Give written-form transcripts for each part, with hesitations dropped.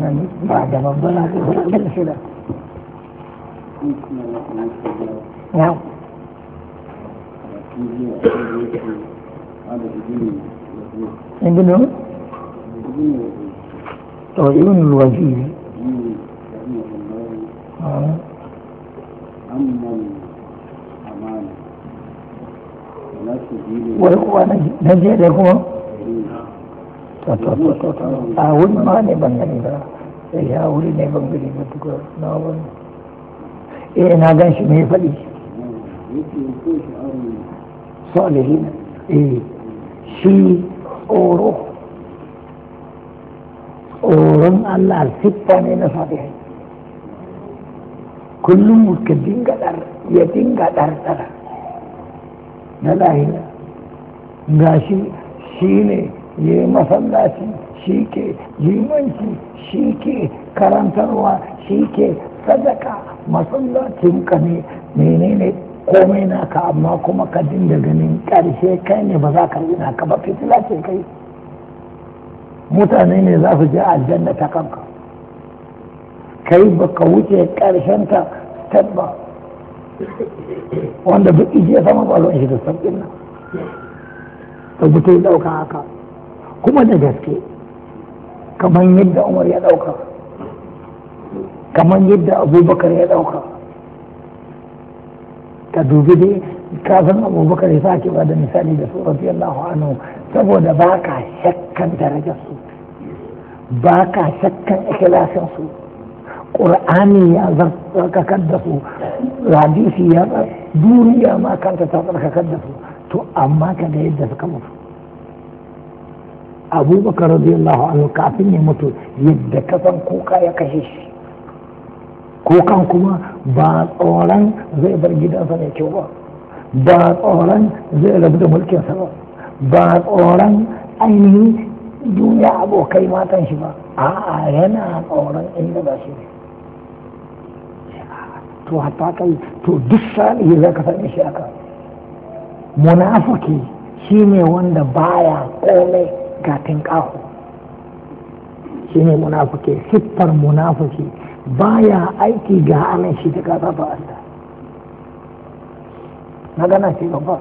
بعد ما ربنا يقول كده. نعم. ابن الوزير ونجي لكم أول ما نبغى يا أولي نبغى نبغى ناول إيه ناقش مي فلي صالحين إيه شيء أورو أورن الله سبحانه نصالح كل مكدين قدر يدين قدر ترى دلائل غاشي شيء ये मसल्लाची shi ke limanci shi ke karantarwa shi ke sadaka masallacin ka ne menene komai naka amma kuma ka dinga ganin karshe kai ne ba za ka yi naka ba fitila ce kai mutane ne za su je aljanna ta kanka kai ba ka wuce karshen ta tabba wanda duk ije sama kwallon shi da sabbin nan ta mutu dauka haka kuma da gaske kamar yadda umar ya dauka kamar yadda abubakar ya dauka ka dubi dai ka san abubakar ya sake ba da misali da su radiyallahu anhu saboda ba ka shakkan darajar su ba ka shakkan ikhlasin su qur'ani ya zarkakar da su hadisi ya duniya ma kanta ta zarkakar da su to amma ka ga yadda suka mutu abubakar radiyallahu anhu kafin ya mutu yadda kasan kuka ya kashe shi kukan kuma ba tsoron zai bar gidansa mai kyau ba ba tsoron zai rabu da mulkinsa ba ba tsoron ainihin duniya abokai matan shi ba a'a yana tsoron inda ba shi ne to hatta kai to duk salihi za ka sami shi aka munafiki shine wanda baya komai gatin ƙaho shi ne munafuke siffar munafuki baya aiki ga anan shi ta kasa ba Allah na gana ce gaba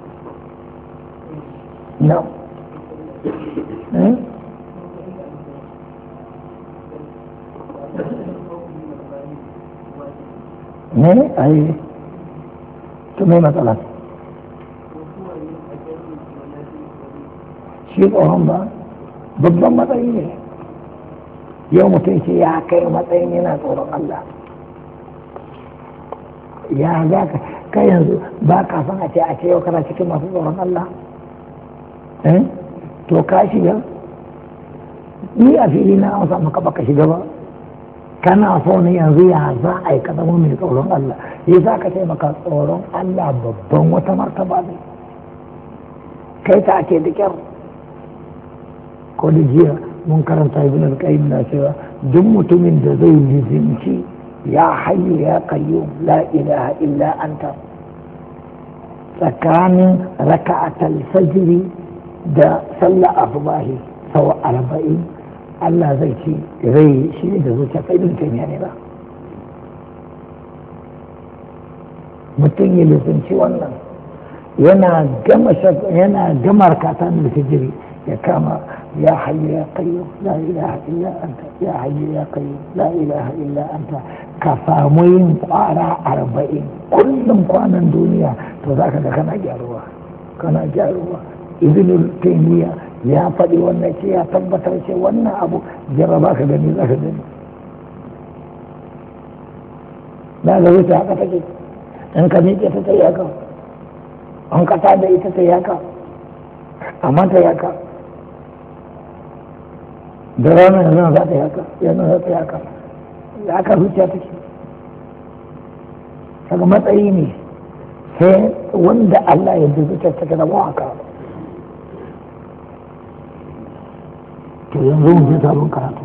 na ne ai to mai matsala shi tsohon ba babban matsayi ne yau mutum ce ya kai matsayin yana tsoron Allah ya za ka kai yanzu ba ka san a ce yau kana cikin masu tsoron Allah to ka shiga ni a fili na amsa maka baka shiga ba kana so ne yanzu ya za a yi ka zama mai tsoron Allah ya za ka ce maka tsoron Allah babban wata martaba ne kai ta ake da kyar ko da jiya mun karanta ibn al-qayyim na cewa duk mutumin da zai lizinci ya hayyu ya qayyum la ilaha illa anta tsakanin raka'atul fajr da sallar asubahi sau 40 Allah zai ci zai shi da zuciya kai bin kai ne ba mutum ya lizinci wannan yana gama rakatan da fajr ya kama يا حي يا قيوم لا إله إلا أنت يا حي يا قيوم لا إله إلا أنت كفامين قارا 40 كلهم قانا الدنيا تذاك كان جاروا ابن التيمية يا فدي والنشي يا تبتر شيء وانا أبو جرباك دني ذاك دني لا لو تعرف تجد أنك نيجي تتياك أنك تعدي تتياك أما تياك da ranar yanzu za ta yi haka yanzu za ta yi haka da aka zuciya take daga matsayi ne sai wanda Allah ya da zuciya take da haka to yanzu mu je sabon karatu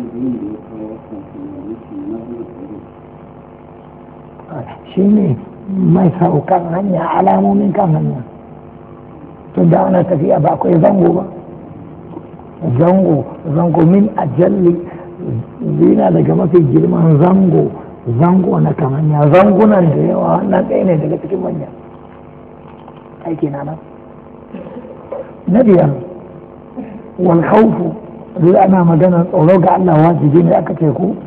shi ne mai saukan hanya alamomin kan hanya tun da ana tafiya ba akwai zango ba zango min ajalli zina daga mafi girman zango na kamanya zangunan da yawa na ɗaya ne daga cikin manya aiki na nan na biyar wal khawfu duk ana magana tsoro ga Allah wajibi ne aka ce ku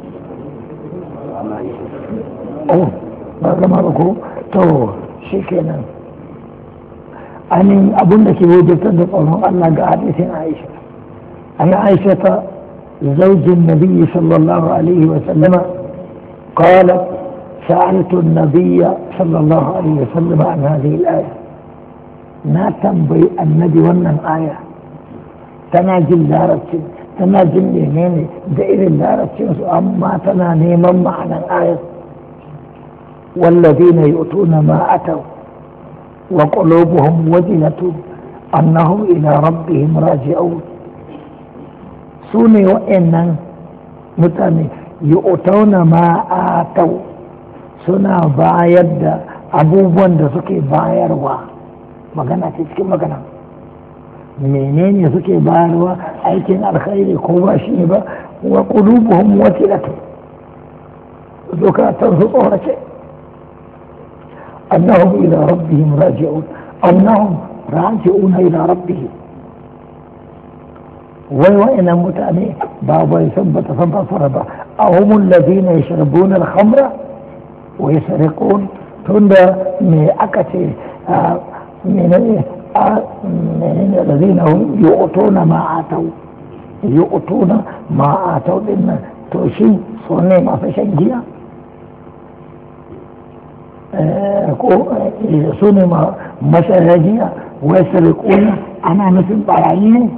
ba zama ba ko to shi kenan ainihin abin da ke wajibtar da tsoron Allah ga hadisin Aisha an Aisha zaujin Nabi sallallahu alaihi wa sallama قالت سألت النبي صلى الله عليه وسلم عن هذه الآية ما تنبي النبي ونن آية تناجل دارتين تناجل يميني دائر دارتين أما تناني من معنى الآية والذين يؤتون ما أتوا وقلوبهم وجلة أنهم إلى ربهم راجعون سوني وإنن متاني يؤتون ما آتوا سنا بايد abubuwan da suke bayarwa magana ce cikin magana menene suke bayarwa aikin alkhairi ko ba shi ba wa qulubuhum watilatu zukatan su tsorace annahum ila rabbihim raji'un annahum raji'una ila rabbihim wai wa'annan mutane ba bai san ba ta san fasara ba ahumul ladina yashrabuna al-khamra wa yasriqun tunda me aka ce menene الذين هم يؤتون ما آتوا إن توشي صنع ما في شنجيا صنع ما مسرجيا ويسرقون أنا مثل برايين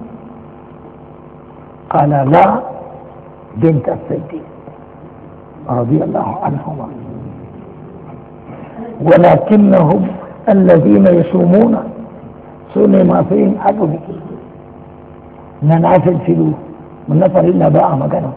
قال لا بنت الصديق رضي الله عنهما ولكنهم الذين يصومون سنة ما فيهم أبوه ننعفل فلوه من نفر إلا باع مكانه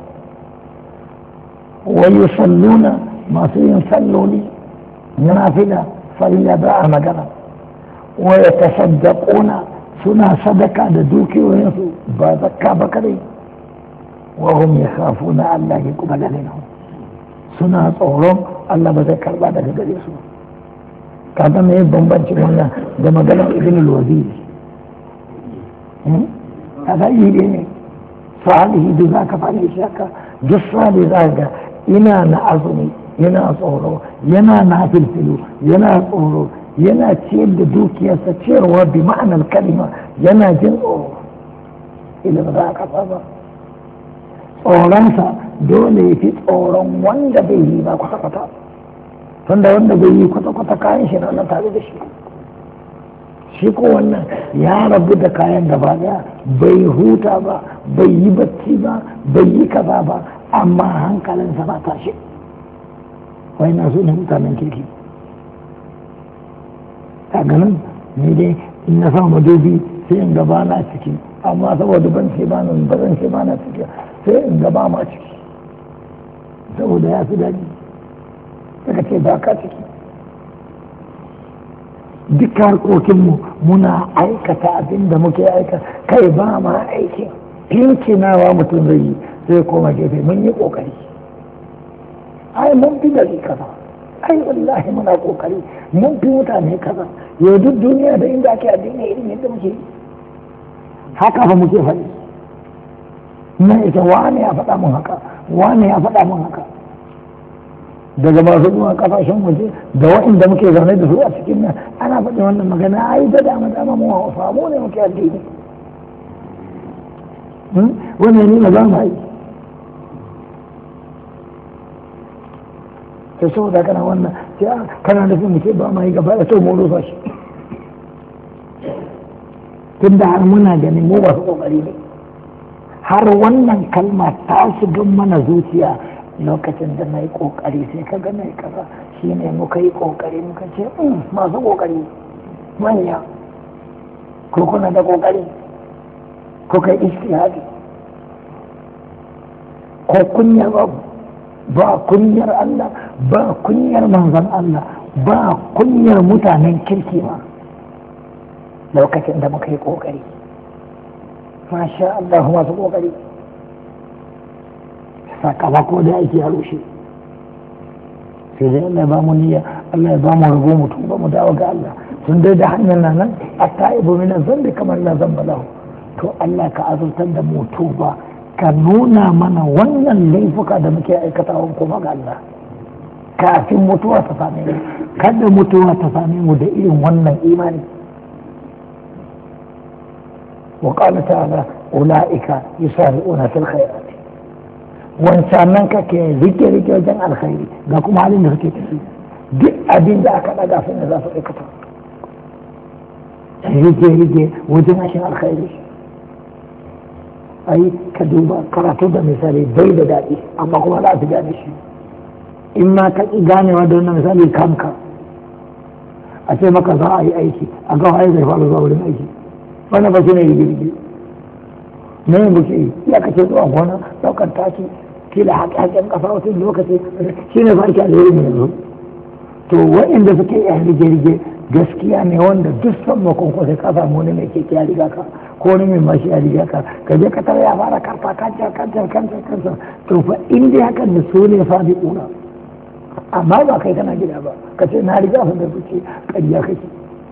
ويصلون ما فيهم صلوا لي ننعفل فإلا باع مكانه ويتصدقون سنة صدقة دوكي وينسوا بذكى بكري وهم يخافون أن لا يقبل لهم سنة طولهم الله بذكر بعد ذلك يسوع kaga me bambancin wannan da maganar ibn al-wazir kaga iri ne salihi da zaka fara shaka duk salihi zaka ina na azumi yana tsoro yana na filfilu yana tsoro yana ciyar da dukiyarsa ciyarwa bi ma'anar kalima yana jin tsoro ila ba za ka ba tsoronsa dole ya fi tsoron wanda bai yi ba kwata-kwata tunda wanda bai yi kwata-kwata kayan shi na tare da shi shi ko wannan ya rabu da kayan gaba daya bai huta ba bai yi bacci ba bai yi kaza ba amma hankalinsa ba tashi wai na so ne mutanen kirki ta ganin ne dai in na samu madubi sai in gaba na ciki amma saboda ban ce ba nan ba zan ce ba na ciki sai in gaba ma ciki saboda ya fi daɗi daga ce ba ka ciki duk harkokinmu muna aikata abin da muke aika kai ba ma aikin pinkinawa mutum zai yi zai koma gefe mun yi kokari ai mun fi gari kaza ai wallahi muna kokari mun fi mutane kaza yau duk duniya da inda ake addini irin yadda muke haka fa muke faɗi na ita wane ya faɗa mun haka wane ya faɗa mun haka daga masu zuwa kasashen waje da waɗanda muke zaune da su a cikin nan ana faɗi wannan magana ai da dama mu hausa mu ne muke addini wannan ne ba ma yi ta saboda kana wannan sai kana nufin muke ba ma yi gaba da to mu rufa shi tun da har muna ganin mu ba su kokari ne har wannan kalma ta shiga mana zuciya lokacin da na yi ƙoƙari sai ka ga na yi ƙasa shi ne muka yi ƙoƙari muka ce masu ƙoƙari manya ko kuna da ƙoƙari ko kai istihadi ko kunyar babu ba kunyar Allah ba kunyar manzon Allah ba kunyar mutanen kirki ma lokacin da muka yi ƙoƙari masha Allah masu ƙoƙari sakamako da ake ya rushe sai dai Allah ya ba mu niyya Allah ya ba mu rabo mu tuba mu dawo ga Allah sun dai da hanyar nan at-taibu min zambi kamar la zamba lahu to Allah ka azurtar da mu tuba ka nuna mana wannan laifuka da muke aikatawa kuma ga Allah kafin mutuwa ta same mu kada mutuwa ta same mu da irin wannan imani wa qala ta'ala ulaika yusari'una fil khairat wancan kake rike wajen alkhairi ga kuma halin da suke tafi duk abin da aka daga sun da za su aikata rike wajen ashin alkhairi ai ka duba karatu da misali bai da daɗi amma kuma za su gane shi in ma ka ƙi ganewa da wannan misali kanka a ce maka za a yi aiki a ga waye zai faru zuwa wurin aiki wannan ba shi ne rige-rige ne yin buke ya kace zuwa gona ɗaukar taki kila haƙaƙen ƙasa wata lokaci shi ne farki alheri ne yanzu to waɗanda suke yan rige-rige gaskiya ne wanda duk sammakon ko sai ka samu wani mai keke ya riga ka ko wani mai mashi ya riga ka ka je ka tara ya fara karfa kancar to fa in dai hakan da su ne fa bi ƙuna amma ba kai kana gida ba ka ce na riga su da suke ƙarya kake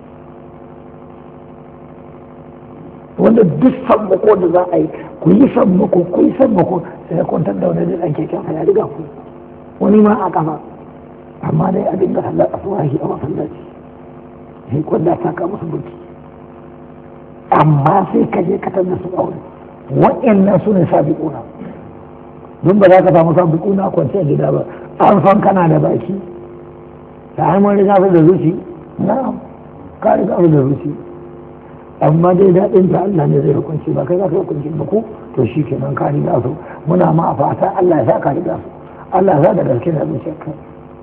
wanda duk sammako da za a yi ku yi sammako sai ya kwantar da wani ɗan keken ya riga ku wani ma a kafa amma dai a dinga sallar asuwahi a masallaci sai kwanda ta kama su burki amma sai ka je katar da su aure waɗannan su ne sabiƙuna don ba za ka samu sabiƙuna kwanci a gida ba an san kana da baki ta hanyar riga su da zuci na ka riga su da zuci amma dai daɗin ta Allah ne zai hukunci ba kai za ka hukunci ba ku to shi kenan ka riga su muna ma a fata Allah ya sa ka riga su Allah ya sa da gaske da zuciyar ka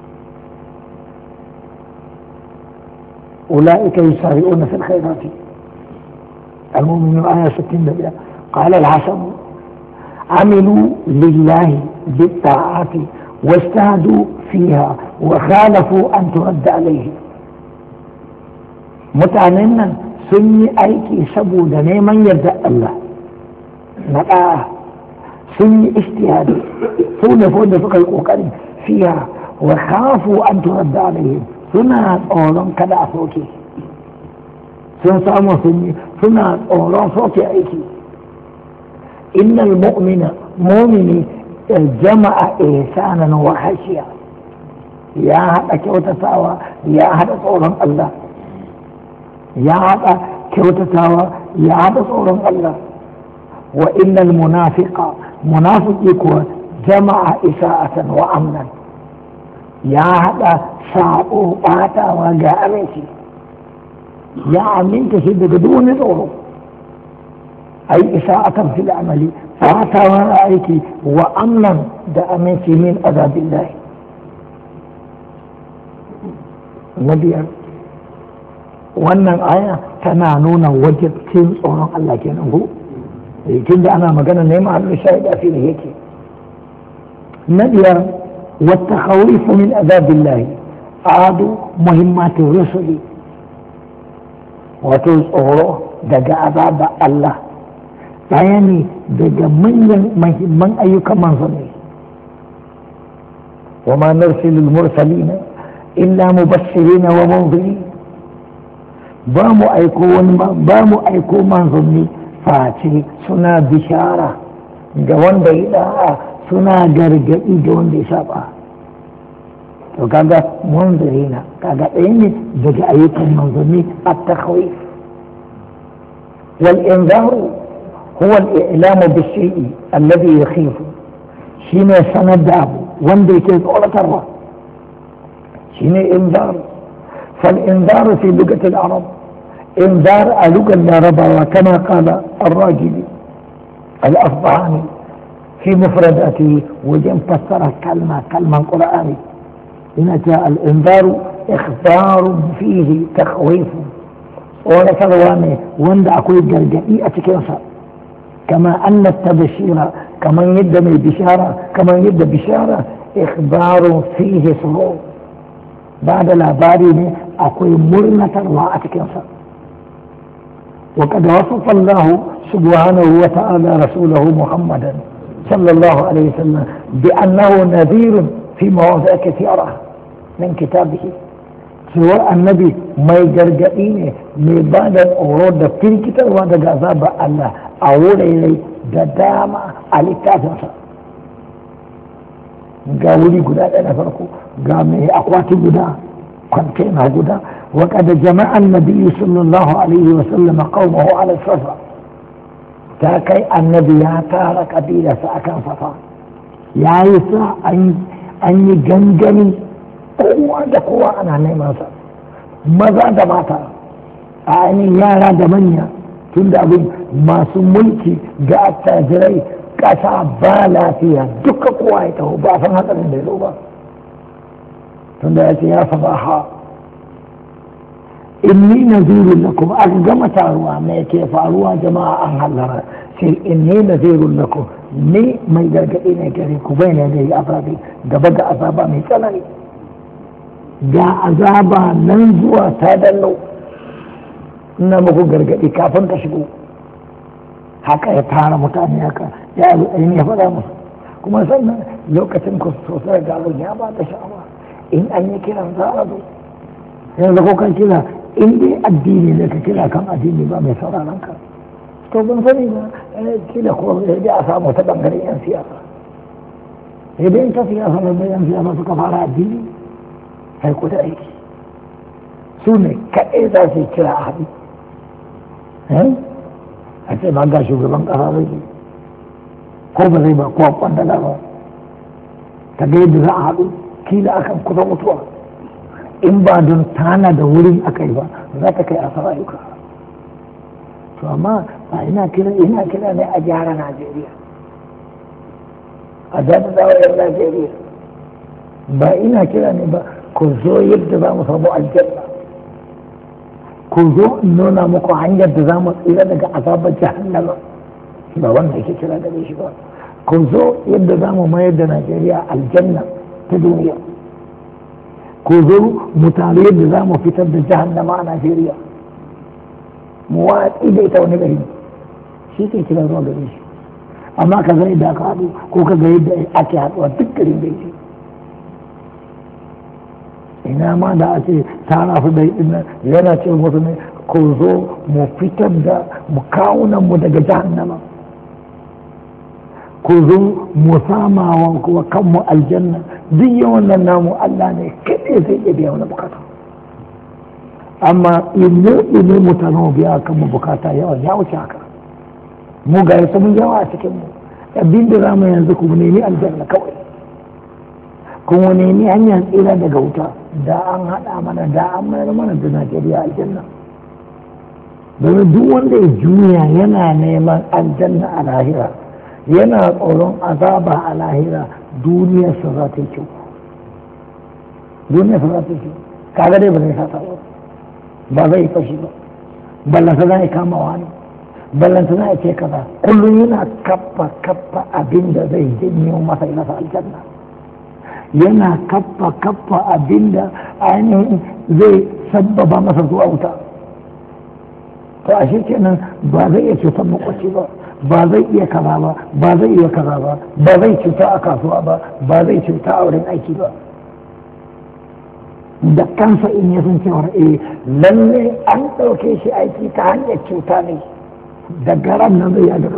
أولئك يسارعون في الخيرات المؤمن آية 60 قال الحسن عملوا لله بالطاعات واجتهدوا فيها وخالفوا أن ترد عليه متعننا سني أيكي سبود نيمن يرد الله نقاه سني اجتهاد سني فود فقه فيها وخافوا أن ترد عليهم suna tsoron kada a soke sun samu suna tsoron soke aiki innal mu'mini jama'a ihsanan wa khashiya ya haɗa kyautatawa ya haɗa tsoron Allah ya haɗa kyautatawa ya haɗa tsoron Allah wa innal munafiki kuwa jama'a isa'atan wa amnan ya haɗa sabo ɓatawa ga aminci ya aminta shi daga duk wani tsoro ai isa'atan fil amali ɓatawa a aiki wa amnan da aminci min azabillahi na biyar wannan aya tana nuna wajibcin tsoron Allah kenan ko tun da ana magana neman hannu shahida fi ne yake na biyar والتخويف من عذاب الله عادوا مهمات الرسل وتزوروا دقى عذاب الله يعني دقى من أيك منظمي وما نرسل المرسلين إلا مبشرين ومنذرين بامو أيكو منظمي فاتي سنا بشارة جوان بيلا suna gargaɗi da wanda ya saba to kaga munzirina kaga ɗaya ne daga ayyukan manzanni at-takhwif wal inzaru huwa al-i'lamu bi-shay'i alladhi yakhifu shine sanar da abu wanda yake tsoratarwa shine inzar fal inzaru fi lughati al-arab inzar a lugar larabawa kama qala ar-rajili al-asbahani في مفرداته وجن فسر كلمة قرآني هنا جاء الإنذار إخبار فيه تخويف ولا كرواني وند أقول جرجئية كنسا كما أن التبشير كما يد من البشارة كما يد بشارة إخبار فيه سرور بعد الأبارين أقول مرنة رواءة كنسا وقد وصف الله سبحانه وتعالى رسوله محمدا صلى الله عليه وسلم بأنه نذير في مواضع كثيرة من كتابه، سواء النبي ما يجرجئين من بعد الأورود في الكتاب وهذا عذاب الله أول إليه دداما على التاسع قاولي قداء أنا فرقو قامي أقواتي قداء كنتين قداء وقد جمع النبي صلى الله عليه وسلم قومه على الصفا تاكي النبي ياتار قبيلة سأكن صفا يا يسا أني جنجني قوة أنا نيماتا ماذا دماتا أني يارا دمنيا تند أبي ما سملكي جاءت تاجري كسا بالا فيها دك قوائته بافن هذا من دلوبا تند يا صباحا إني نذير لكم أقدم تاروا ما كيف أروا جماعة أهلها سير إني نذير لكم ني ما يدركين كريكو بين يدي أبابي قبض أبابا مثلني جاء أبابا ننزوا تادلو نمكو قرقئي كافن تشكو haka ya tara mutane haka ya yi ya faɗa musu kuma sannan lokacin ku sosai ga abin ya ba da sha'awa in an yi kiran za a zo yanzu ko kan kira in dai addini ne ka kira kan addini ba mai sauraron ka to ban sani ba kila ko dai a samu ta bangaren yan siyasa idan ta siyasa ne yan siyasa suka fara addini sai ku da aiki su ne kaɗai za su kira a haɗu a ce ba ga shugaban ƙasa zai ko ba zai ba ko kwandala ba ta ga yadda za a haɗu kila akan kusa mutuwa in ba don tana da wurin aka yi ba za ta kai asara ayyuka to amma ba ina kira ne a gyara Najeriya a daɗin zawayar Najeriya ba ina kira ne ba ku zo yadda za mu samu aljanna ku zo in nuna muku hanyar da za mu tsira daga azabar jahannama ba wannan yake kira gare shi ba ku zo yadda za mu mayar da Najeriya aljanna ta duniya ku zo mu tare yadda za mu fitar da jahannama a Najeriya mu watsi da ita wani gari shi ke kira zuwa gare shi amma ka zai da aka haɗu ko ka ga yadda ake haɗuwa duk garin da yake ina ma da a ce tara su da ina yana ce musu ne ku zo mu fitar da mu kawunan mu daga jahannama ku zo mu samawa kuma kanmu aljanna duk yawan nan namu Allah ne kaɗai zai iya biya wani bukata amma inu mutane mu biya kanmu bukata yawan ya wuce haka mu ga yasa mun yawa a cikin mu abin da za mu yanzu ku nemi aljanna kawai kuma nemi hanyar tsira daga wuta da an haɗa mana da an mayar mana da Najeriya aljanna domin duk wanda ya juya yana neman aljanna a lahira yana tsoron azaba a lahira duniyarsa za ta yi kyau duniyarsa za ta yi kyau kaga dai ba zai sata ba zai fashi ba ballanta za a kama wani ballanta za a ce kaza kullum yana kappa abin da zai janyo masa yi masa aljanna yana kappa abinda ainihin zai sabbaba masa zuwa wuta to a shi kenan ba zai iya cutar makwaci ba zai iya kaza ba zai iya kaza ba zai cuta a kasuwa ba zai cuta a wurin aiki ba da kansa in ya san cewar lalle an ɗauke shi aiki ta hanyar cuta ne da garan nan zai yaga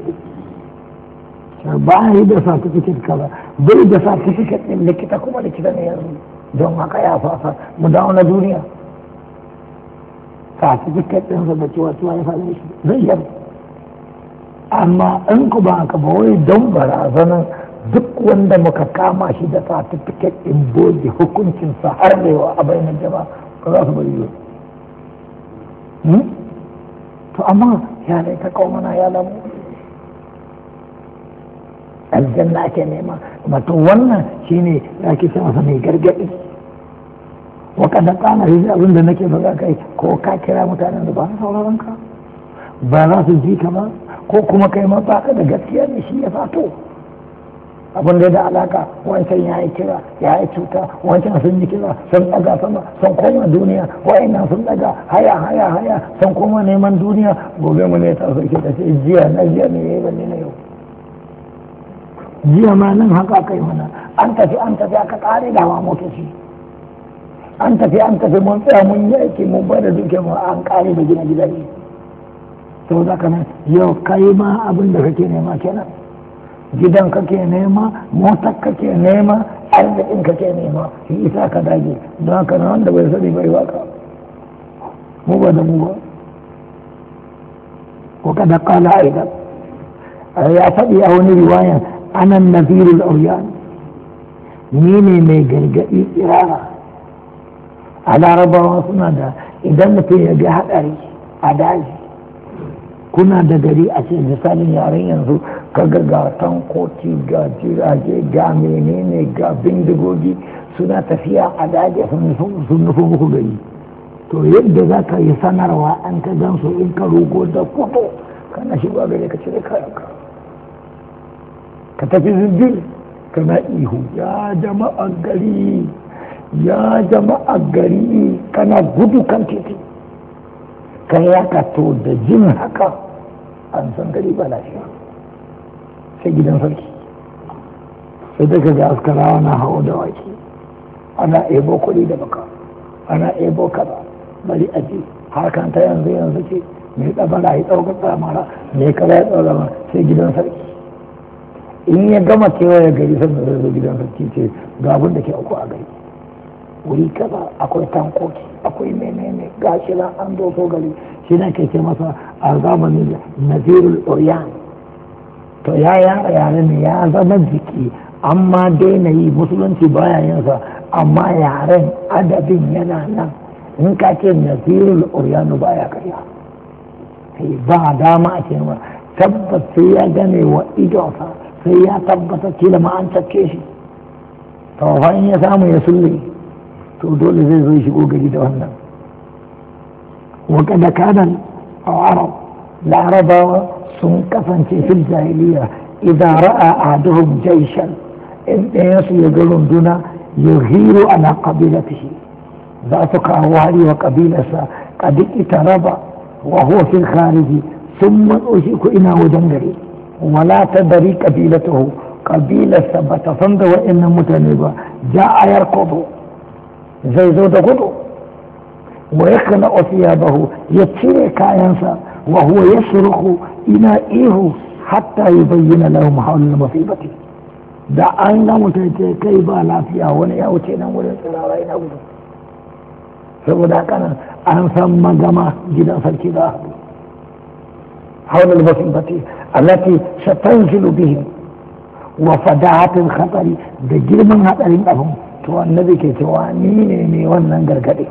ba yi da certificate kaza bai da certificate ɗin likita kuma likita ne yanzu don haka ya fasa mu dawo na duniya certificate ɗinsa da cewa ya faɗi shi zai yi amma in ku ba haka ba wai don barazanan duk wanda muka kama shi da certificate ɗin boge hukuncinsa har da yawa a bayanan jama'a ba za su bari yi to amma ya ne ta kawo mana ya lamu aljanna ake nema wato wannan shine ya ke masa mai gargaɗi wa kada kana yi abin da nake ba za ka yi ko ka kira mutanen da ba su sauraron ka ba za su ji ka ba ko kuma kai ma ba ka da gaskiya ne shi ya fato abin da da alaka wancan ya yi kira ya yi cuta wancan sun yi kira sun daga sama sun koma duniya wa'annan sun daga haya sun koma neman duniya gobe mu ne ta sauke da ce jiya ne ya yi balle na yau jiya ma nan haka kai mana an tafi aka kare da hawa motoci an tafi mun tsaya mun yi aiki mun bada duke mu an kare da gina gidaje to da kana yau kai ma abin da kake nema kenan gidan kake nema motar kake nema arzikin kake nema shi isa ka dage don haka na wanda bai sani bai waka mu ba da mu ba ko kada kala aidan ya faɗi a wani riwayan anan nazirul auyan ni ne mai gargaɗi tsirara a larabawa suna da idan mutum ya ga haɗari a daji kuna da gari a ce misalin yaren yanzu kaga ga tankoki ga jirage ga menene ga bindigogi suna tafiya a daji sun nufo muku gari to yadda za ka yi sanarwa an ka gansu in ka rugo da kuto kana shiga gari ka cire kayanka ka tafi zindir kana ihu ya jama'a gari ya jama'a gari kana gudu kan titi kan ya to da jin haka an san gari ba lafiya sai gidan sarki sai daga ga askarawa na hawa da waki ana ebo kuɗi da baka ana ebo kaza bari a ji harkan ta yanzu ce mai ɗabara ya ɗaukar tsamara mai kaza ya ɗaukar sai gidan sarki in ya gama kewaye gari sannan zai zo gidan sarki ce ga abin da ke auku a gari wuri kaza akwai tankoki akwai menene gashi nan an doso gari shi ne ke masa a zamanin nazirul oriyan to ya yare ne ya zama jiki amma daina yi musulunci baya yinsa amma yaren adabin yana nan in ka ce nazirul oriyan baya karya ba dama a ce ma tabbas sai ya gane wa idonsa sai ya tabbata kila ma an cakke shi to fa in ya samu ya sulle to dole zai zo shigo gari da wannan wa kada kanan arab larabawa sun kasance fil jahiliya idan ra'a ahaduhum jayshan in ɗaya su ya ga runduna yuhiru ala qabilatihi za su kawo hari wa kabilarsa qad itaraba wa huwa fil khariji sun matso shi ko ina wajen gari wala tadri qabilatuhu qabilarsa bata san da wa'annan mutane ba ja'a yarkudu zai zo da gudu wa yakna asiyabahu ya cire kayansa wa huwa yasruhu ina ihu hatta yubayyana lahum hawla masibati da an ga mutum ce kai ba lafiya wani ya wuce nan wurin tsirara ina gudu saboda haka an san magama gidan sarki da hawla masibati allati satanzilu bihim wa fadahatil khatari da girman hadarin abin to annabi ke cewa ni ne mai wannan gargaɗi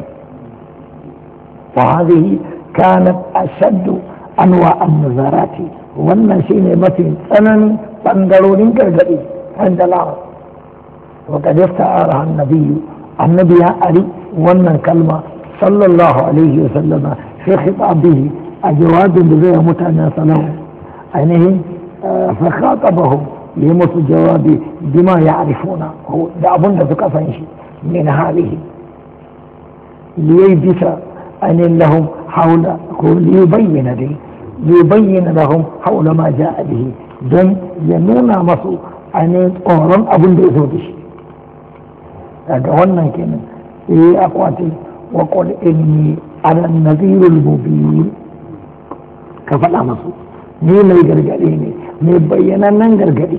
fa hadhihi kanat ashaddu anwa an-nazarati wannan shine mafi tsananin bangarorin gargaɗi wanda la wa qad ista'ara annabi ya ari wannan kalma sallallahu alaihi wa sallama fi khitabihi a jawabin da zai mutanen salahu ainihin fa khatabahum yi musu jawabi bima ya arifuna da abin da suka san shi min halihi liyai bisa ainihin lahum haula ko libayyana dai libayyana lahum haula ma ja'a bihi don ya nuna masu ainihin tsoron abin da ya zo da shi daga wannan kenan sai akwati wa qul inni ana nadhirul mubin ka faɗa masu ni mai gargaɗi ne mai bayyanannen gargaɗi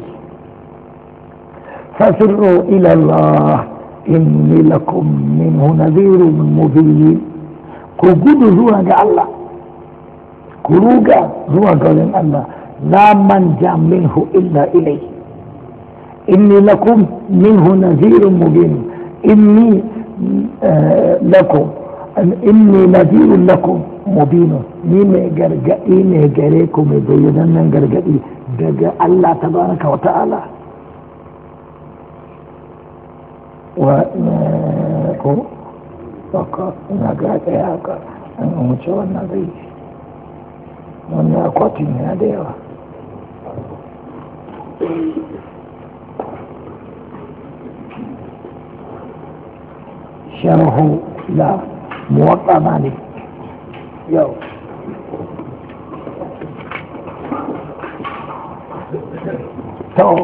fasirru ila Allah inni lakum minhu nadhirun mubin ku gudu zuwa ga Allah ku ruga zuwa ga wurin Allah la manja minhu illa ilayhi inni lakum minhu nadhirun mubin inni lakum inni nadhirun lakum mubinun ni mai gargaɗi ne gare ku mai bayyanannen gargaɗi daga Allah tabaraka wa ta'ala wa ko ina ga ɗaya haka an wuce wannan zai wannan akwatin yana da yawa sharhu la muwatta malik yau to